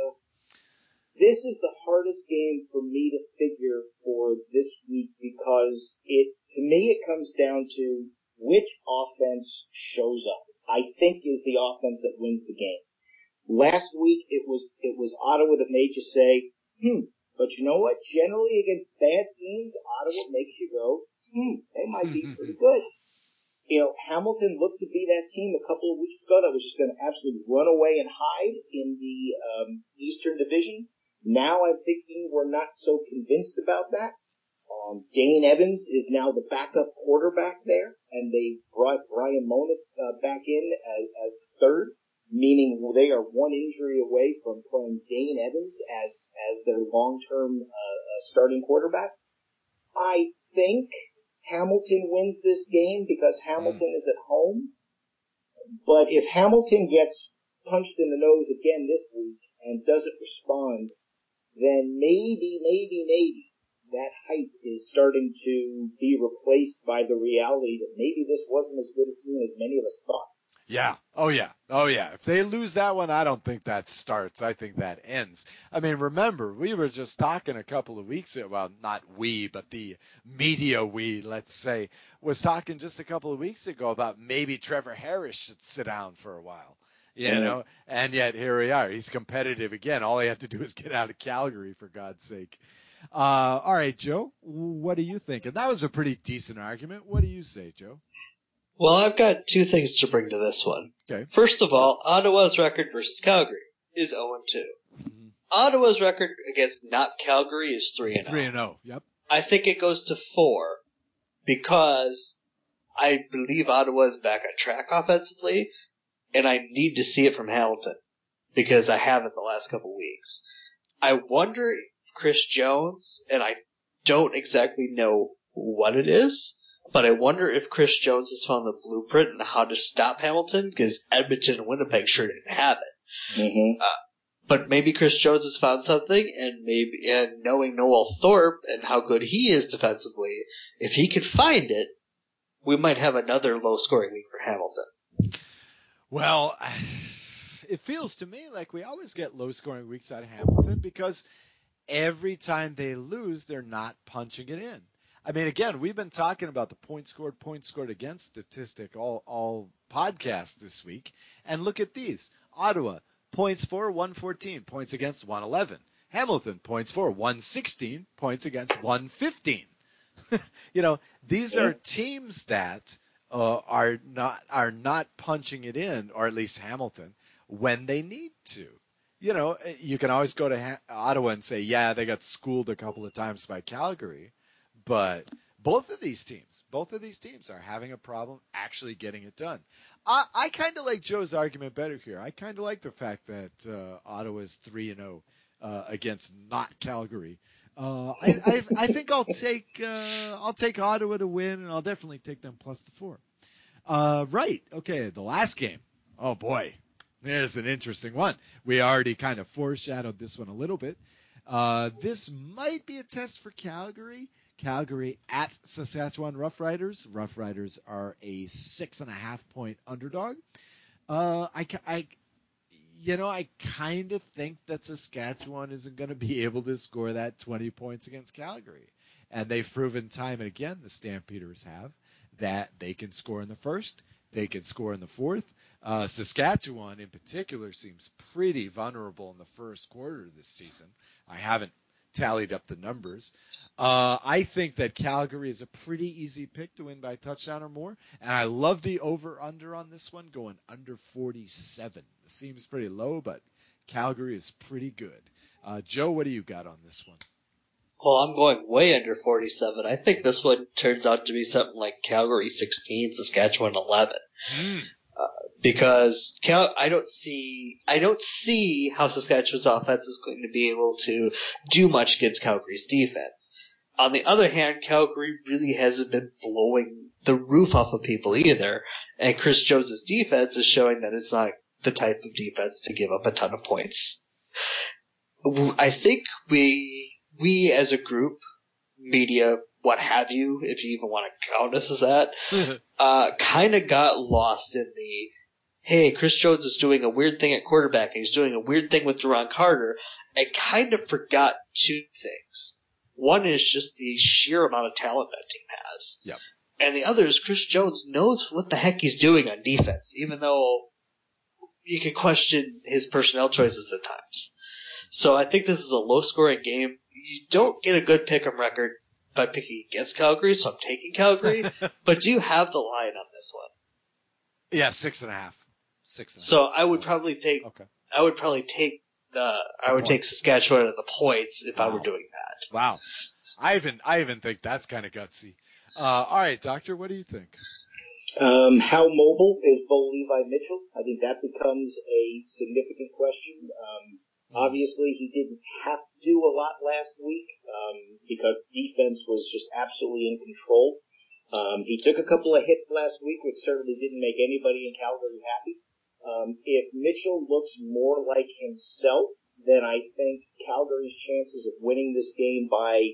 This is the hardest game for me to figure for this week because to me, it comes down to which offense shows up. I think is the offense that wins the game. Last week, it was Ottawa that made you say, but you know what? Generally against bad teams, Ottawa makes you go, they might be pretty good. You know, Hamilton looked to be that team a couple of weeks ago that was just going to absolutely run away and hide in the Eastern Division. Now I'm thinking we're not so convinced about that. Dane Evans is now the backup quarterback there, and they've brought Brian Monitz back in as third, meaning they are one injury away from playing Dane Evans as their long-term starting quarterback. I think Hamilton wins this game because Hamilton is at home. But if Hamilton gets punched in the nose again this week and doesn't respond, then maybe that hype is starting to be replaced by the reality that maybe this wasn't as good a team as many of us thought. Yeah. Oh, yeah. If they lose that one, I don't think that starts. I think that ends. I mean, remember, we were just talking a couple of weeks ago. Well, not we, but the media let's say, was talking just a couple of weeks ago about maybe Trevor Harris should sit down for a while. You know, and yet here we are. He's competitive again. All he had to do is get out of Calgary, for God's sake. All right, Joe, what do you think? And that was a pretty decent argument. What do you say, Joe? Well, I've got two things to bring to this one. Okay. First of all, Ottawa's record versus Calgary is 0-2. Mm-hmm. Ottawa's record against not Calgary is 3-0. 3-0, yep. I think it goes to 4 because I believe Ottawa is back on track offensively, and I need to see it from Hamilton because I haven't the last couple of weeks. I wonder if Chris Jones, and I don't exactly know what it is, but I wonder if Chris Jones has found the blueprint on how to stop Hamilton, because Edmonton and Winnipeg sure didn't have it. Mm-hmm. But maybe Chris Jones has found something, and knowing Noel Thorpe and how good he is defensively, if he could find it, we might have another low-scoring week for Hamilton. Well, it feels to me like we always get low-scoring weeks out of Hamilton because every time they lose, they're not punching it in. I mean, again, we've been talking about the points scored against statistic all podcast this week. And look at these. Ottawa, points for, 114. Points against, 111. Hamilton, points for, 116. Points against, 115. You know, these are teams that are not punching it in, or at least Hamilton, when they need to. You know, you can always go to Ottawa and say, yeah, they got schooled a couple of times by Calgary. But both of these teams are having a problem actually getting it done. I kind of like Joe's argument better here. I kind of like the fact that Ottawa is 3-0 against not Calgary. I think I'll take Ottawa to win, and I'll definitely take them plus the 4. Right. Okay. The last game. Oh boy, there's an interesting one. We already kind of foreshadowed this one a little bit. This might be a test for Calgary. Calgary at Saskatchewan Roughriders. Roughriders are a 6.5-point underdog. I kind of think that Saskatchewan isn't going to be able to score that 20 points against Calgary. And they've proven time and again, the Stampeders have, that they can score in the first, they can score in the fourth. Saskatchewan in particular seems pretty vulnerable in the first quarter this season. I haven't tallied up the numbers. I think that Calgary is a pretty easy pick to win by a touchdown or more, and I love the over-under on this one going under 47. It seems pretty low, but Calgary is pretty good. Joe, what do you got on this one? Well, I'm going way under 47. I think this one turns out to be something like Calgary 16, Saskatchewan 11. Because I don't see how Saskatchewan's offense is going to be able to do much against Calgary's defense. On the other hand, Calgary really hasn't been blowing the roof off of people either, and Chris Jones' defense is showing that it's not the type of defense to give up a ton of points. I think we as a group, media, what have you, if you even want to count us as that, kind of got lost in the, hey, Chris Jones is doing a weird thing at quarterback, and he's doing a weird thing with Duron Carter, and kind of forgot two things. One is just the sheer amount of talent that team has. Yep. And the other is Chris Jones knows what the heck he's doing on defense, even though you can question his personnel choices at times. So I think this is a low-scoring game. You don't get a good pick-em record by picking against Calgary, so I'm taking Calgary. But do you have the line on this one? Yeah, 6.5. 6.5. So I would probably take. Okay. I would probably take take Saskatchewan at the points if I were doing that. Wow. I even think that's kind of gutsy. All right, Doctor, what do you think? How mobile is Bo Levi Mitchell? I think that becomes a significant question. Obviously, he didn't have to do a lot last week because defense was just absolutely in control. He took a couple of hits last week, which certainly didn't make anybody in Calgary happy. If Mitchell looks more like himself, then I think Calgary's chances of winning this game by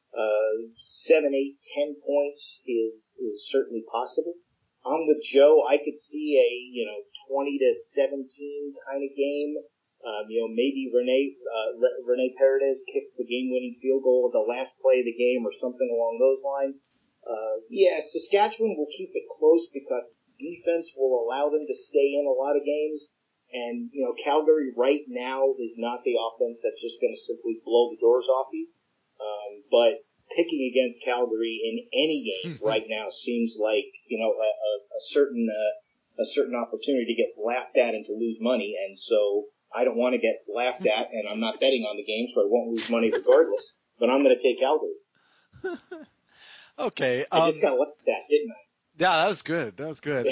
7, 8, 10 points is certainly possible. I'm with Joe. I could see a 20-17 kind of game. Maybe Rene Paredes kicks the game-winning field goal at the last play of the game or something along those lines. Saskatchewan will keep it close because its defense will allow them to stay in a lot of games. And, Calgary right now is not the offense that's just going to simply blow the doors off you. But picking against Calgary in any game right now seems like, a certain opportunity to get laughed at and to lose money. And so I don't want to get laughed at, and I'm not betting on the game, so I won't lose money regardless. But I'm going to take Calgary. Okay. I just got left that, didn't I? Yeah, that was good. That was good.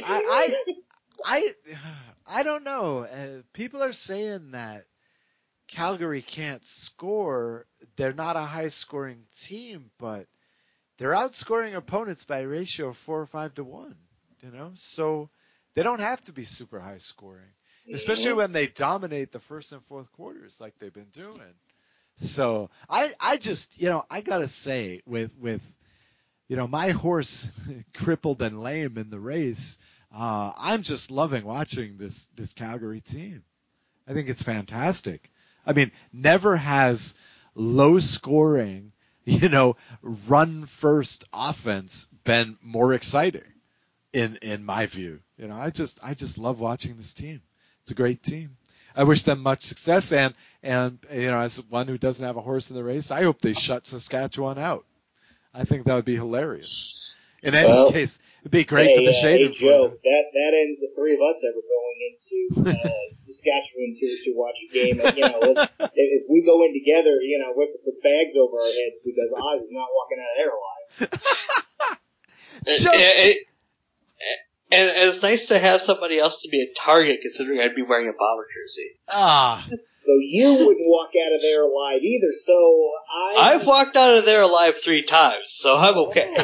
I don't know. People are saying that Calgary can't score. They're not a high-scoring team, but they're outscoring opponents by a ratio of 4 or 5 to 1. So they don't have to be super high-scoring, especially when they dominate the first and fourth quarters like they've been doing. So I just I gotta say with my horse crippled and lame in the race, I'm just loving watching this Calgary team. I think it's fantastic. I mean, never has low scoring, run first offense been more exciting in my view. I just love watching this team. It's a great team. I wish them much success, and as one who doesn't have a horse in the race, I hope they shut Saskatchewan out. I think that would be hilarious. In any case, it'd be great for the Shaden. Hey, Joe, that ends the three of us ever going into Saskatchewan to watch a game. And, if we go in together, with bags over our heads because Oz is not walking out of there alive. And it's nice to have somebody else to be a target, considering I'd be wearing a Bomber jersey. So you wouldn't walk out of there alive either. So I've walked out of there alive 3 times, so I'm okay.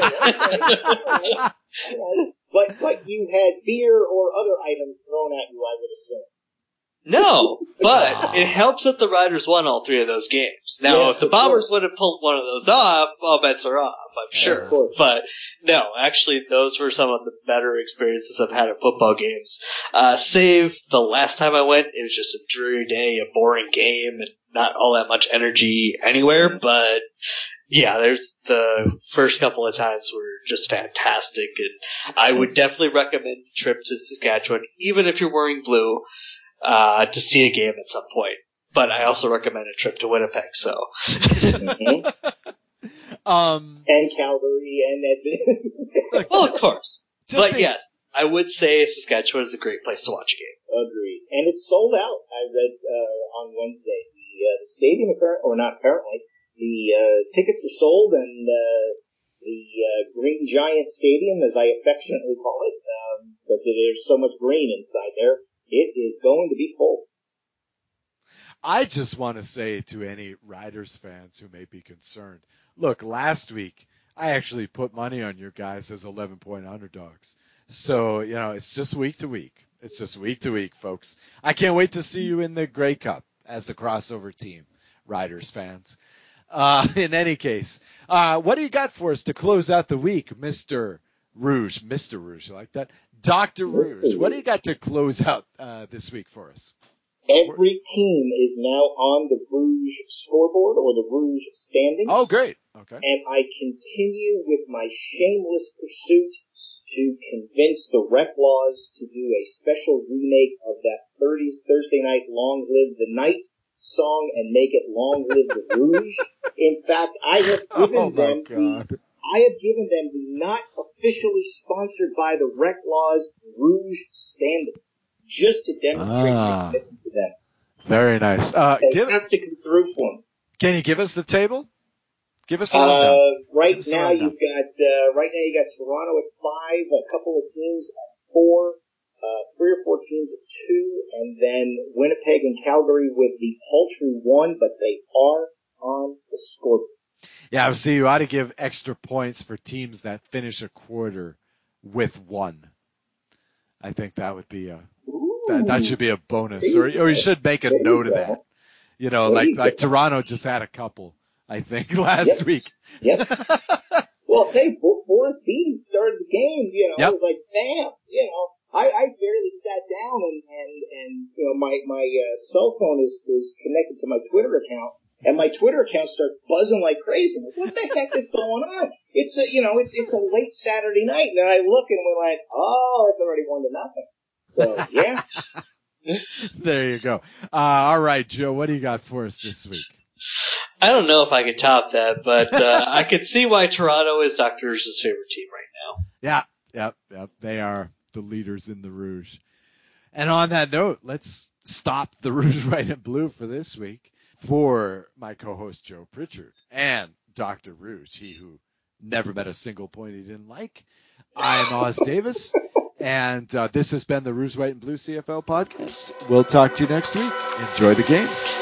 But you had beer or other items thrown at you, I would assume. No, but it helps that the Riders won all 3 of those games. Now, Yes, if the Bombers would have pulled one of those off, all bets are off, I'm sure. Of course. But no, actually, those were some of the better experiences I've had at football games. Save the last time I went, it was just a dreary day, a boring game, and not all that much energy anywhere. But yeah, there's the first couple of times were just fantastic, and I would definitely recommend a trip to Saskatchewan, even if you're wearing blue. To see a game at some point. But I also recommend a trip to Winnipeg, so. And Calgary and Edmonton. Well, of course. Yes, I would say Saskatchewan is a great place to watch a game. Agreed. And it's sold out, I read on Wednesday. The stadium, the tickets are sold, and the Green Giant Stadium, as I affectionately call it, because there's so much green inside there, it is going to be full. I just want to say to any Riders fans who may be concerned, look, last week I actually put money on your guys as 11-point underdogs. So, it's just week to week. It's just week to week, folks. I can't wait to see you in the Grey Cup as the crossover team, Riders fans. In any case, what do you got for us to close out the week, Mr. Rouge? Mr. Rouge, you like that? Dr. Rouge, what do you got to close out this week for us? Every team is now on the Rouge scoreboard or the Rouge standings. Oh, great. Okay. And I continue with my shameless pursuit to convince the Rec Laws to do a special remake of that 30s Thursday night Long Live the Night song and make it Long Live the Rouge. In fact, I have given them the not officially sponsored by the Rec Laws Rouge standings, just to demonstrate my commitment to them. Very nice. They have to come through for them. Can you give us the table? Give us a rundown. Right now you got Toronto at 5, a couple of teams at 4, 3 or 4 teams at 2, and then Winnipeg and Calgary with the paltry 1, but they are on the scoreboard. Yeah, see, you ought to give extra points for teams that finish a quarter with 1. I think that would be that should be a bonus, or you should make a note of that. Like Toronto just had a couple, I think, last week. Yep. Well, hey, Boris Beatty started the game. It was like, bam. I barely sat down, and my cell phone is connected to my Twitter account. And my Twitter account started buzzing like crazy. What the heck is going on? It's a late Saturday night, and then I look and we're like, oh, it's already 1-0. So yeah. There you go. All right, Joe, what do you got for us this week? I don't know if I could top that, but I could see why Toronto is Dr. Rouge's favorite team right now. Yeah. They are the leaders in the Rouge. And on that note, let's stop the Rouge White and Blue for this week. For my co-host Joe Pritchard and Dr. Rouge, he who never met a single point he didn't like, I'm Oz Davis, and this has been the Rouge White and Blue CFL podcast. We'll talk to you next week. Enjoy the games.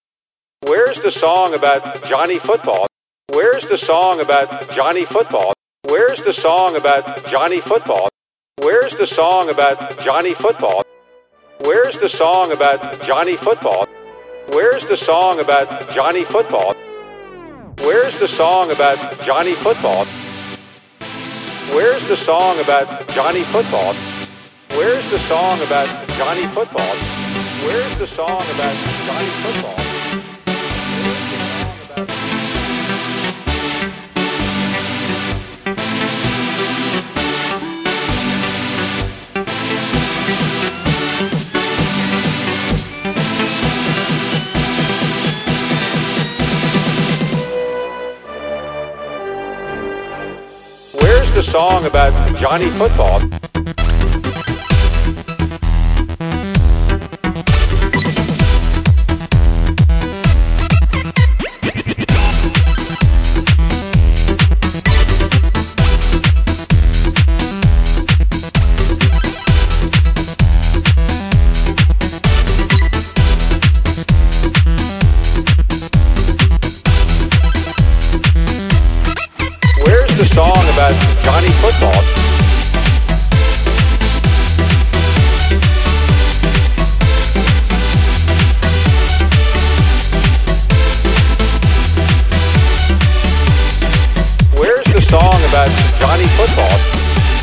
Where's the song about Johnny Football? Where's the song about Johnny Football? Where's the song about Johnny Football? Where's the song about Johnny Football? Where's the song about Johnny Football? Where's the song about Johnny Football? Where's the song about Johnny Football? Where's the song about Johnny Football? Where's the song about Johnny Football? Where's the song about Johnny Football? Where's the song about Johnny Football? Where's the song about Johnny Football? Where's the song about Johnny Football?